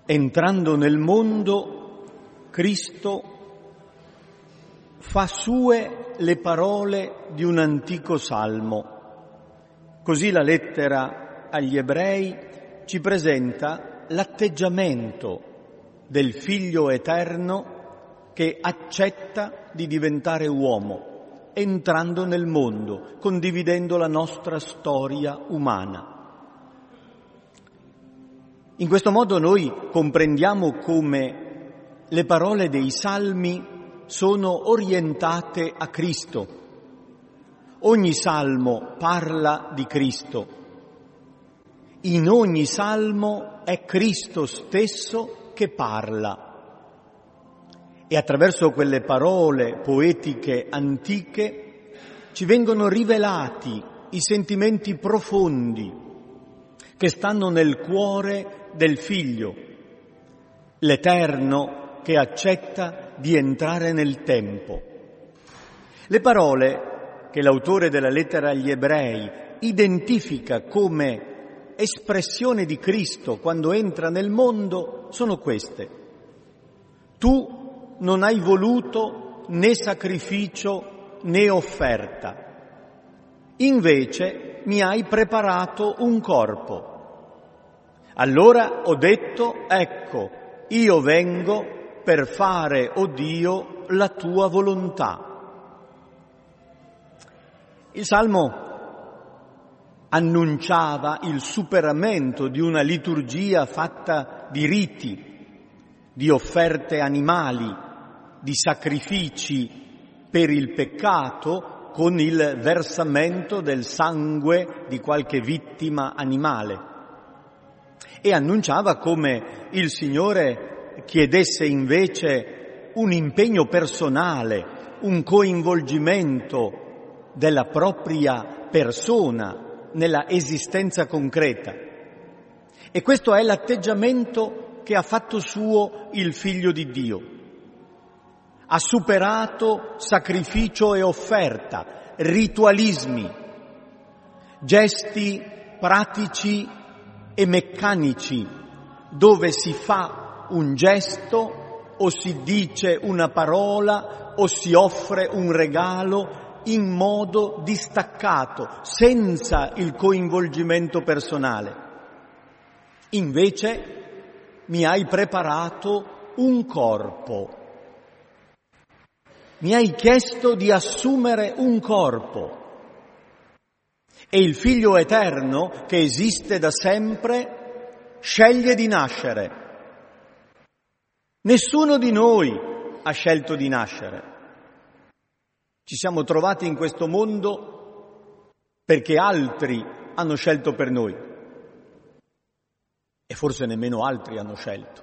entrando nel mondo, Cristo fa sue le parole di un antico salmo. Così la lettera agli Ebrei ci presenta l'atteggiamento del Figlio eterno che accetta di diventare uomo, entrando nel mondo, condividendo la nostra storia umana. In questo modo noi comprendiamo come le parole dei Salmi sono orientate a Cristo. Ogni salmo parla di Cristo. In ogni salmo è Cristo stesso che parla. E attraverso quelle parole poetiche antiche ci vengono rivelati i sentimenti profondi che stanno nel cuore del Figlio, l'Eterno che accetta di entrare nel tempo. Le parole che l'autore della lettera agli Ebrei identifica come espressione di Cristo quando entra nel mondo sono queste: tu non hai voluto né sacrificio né offerta, invece mi hai preparato un corpo. Allora ho detto, ecco, io vengo per fare, o Dio, la tua volontà. Il Salmo annunciava il superamento di una liturgia fatta di riti, di offerte animali, di sacrifici per il peccato, con il versamento del sangue di qualche vittima animale. E annunciava come il Signore chiedesse invece un impegno personale, un coinvolgimento della propria persona nella esistenza concreta. E questo è l'atteggiamento che ha fatto suo il Figlio di Dio. Ha superato sacrificio e offerta, ritualismi, gesti pratici e meccanici, dove si fa un gesto o si dice una parola o si offre un regalo in modo distaccato, senza il coinvolgimento personale. Invece mi hai preparato un corpo. Mi hai chiesto di assumere un corpo. E il Figlio eterno, che esiste da sempre, sceglie di nascere. Nessuno di noi ha scelto di nascere. Ci siamo trovati in questo mondo perché altri hanno scelto per noi. E forse nemmeno altri hanno scelto.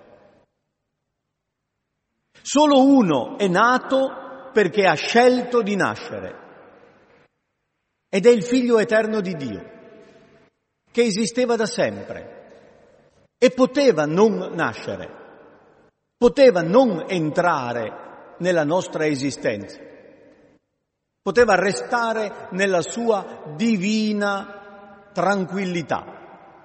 Solo uno è nato perché ha scelto di nascere. Ed è il Figlio eterno di Dio, che esisteva da sempre e poteva non nascere, poteva non entrare nella nostra esistenza, poteva restare nella sua divina tranquillità.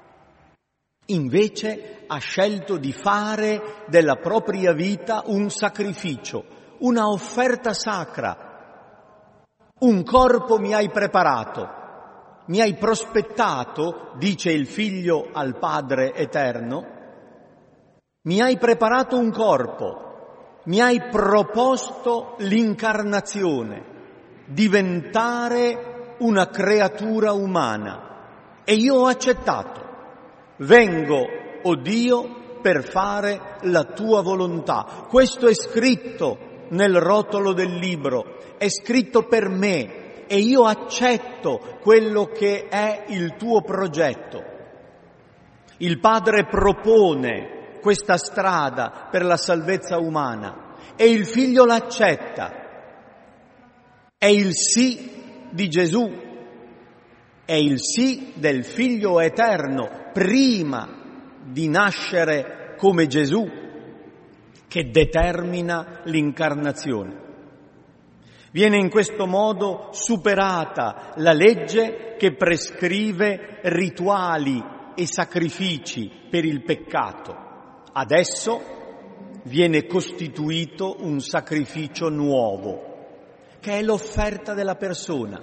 Invece ha scelto di fare della propria vita un sacrificio, una offerta sacra. Un corpo mi hai preparato, mi hai prospettato, dice il Figlio al Padre eterno, mi hai preparato un corpo, mi hai proposto l'incarnazione, diventare una creatura umana, e io ho accettato. Vengo, o Dio, per fare la tua volontà. Questo è scritto nel rotolo del libro, è scritto per me e io accetto quello che è il tuo progetto. Il Padre propone questa strada per la salvezza umana e il Figlio l'accetta. È il sì di Gesù, è il sì del Figlio eterno prima di nascere come Gesù, che determina l'incarnazione. Viene in questo modo superata la legge che prescrive rituali e sacrifici per il peccato. Adesso viene costituito un sacrificio nuovo, che è l'offerta della persona.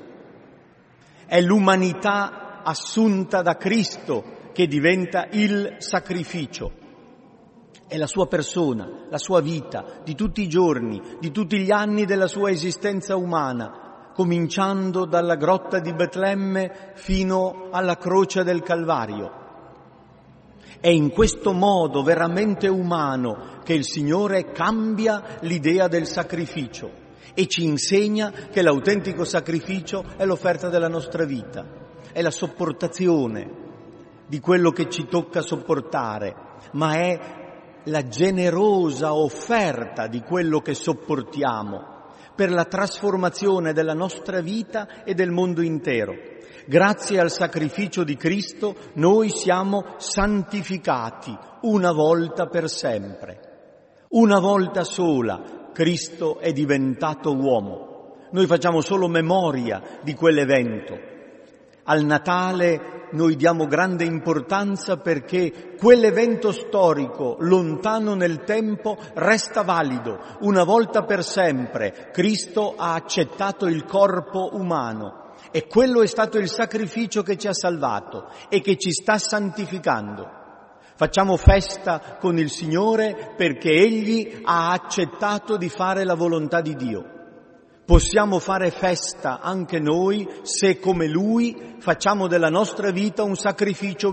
È l'umanità assunta da Cristo che diventa il sacrificio. È la sua persona, la sua vita, di tutti i giorni, di tutti gli anni della sua esistenza umana, cominciando dalla grotta di Betlemme fino alla croce del Calvario. È in questo modo veramente umano che il Signore cambia l'idea del sacrificio e ci insegna che l'autentico sacrificio è l'offerta della nostra vita, è la sopportazione di quello che ci tocca sopportare, ma è la generosa offerta di quello che sopportiamo per la trasformazione della nostra vita e del mondo intero. Grazie al sacrificio di Cristo noi siamo santificati una volta per sempre. Una volta sola Cristo è diventato uomo. Noi facciamo solo memoria di quell'evento. Al Natale noi diamo grande importanza perché quell'evento storico, lontano nel tempo, resta valido. Una volta per sempre Cristo ha accettato il corpo umano. E quello è stato il sacrificio che ci ha salvato e che ci sta santificando. Facciamo festa con il Signore perché Egli ha accettato di fare la volontà di Dio. Possiamo fare festa anche noi se, come Lui, facciamo della nostra vita un sacrificio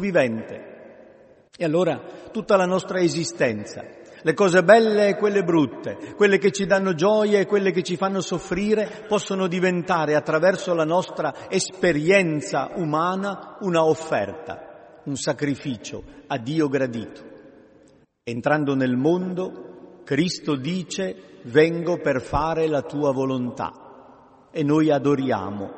vivente. E allora tutta la nostra esistenza, le cose belle e quelle brutte, quelle che ci danno gioia e quelle che ci fanno soffrire, possono diventare attraverso la nostra esperienza umana una offerta, un sacrificio a Dio gradito. Entrando nel mondo, Cristo dice: vengo per fare la tua volontà. E noi adoriamo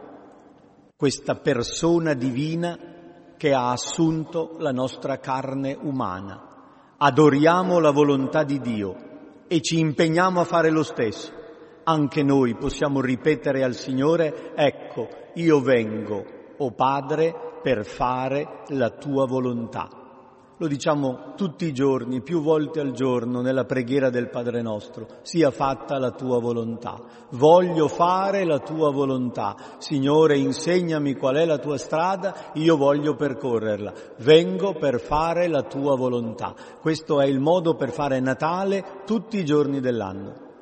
questa persona divina che ha assunto la nostra carne umana. Adoriamo la volontà di Dio e ci impegniamo a fare lo stesso. Anche noi possiamo ripetere al Signore: ecco, io vengo, o Padre, per fare la tua volontà. Lo diciamo tutti i giorni, più volte al giorno, nella preghiera del Padre nostro: sia fatta la tua volontà. Voglio fare la tua volontà. Signore, insegnami qual è la tua strada, io voglio percorrerla. Vengo per fare la tua volontà. Questo è il modo per fare Natale tutti i giorni dell'anno.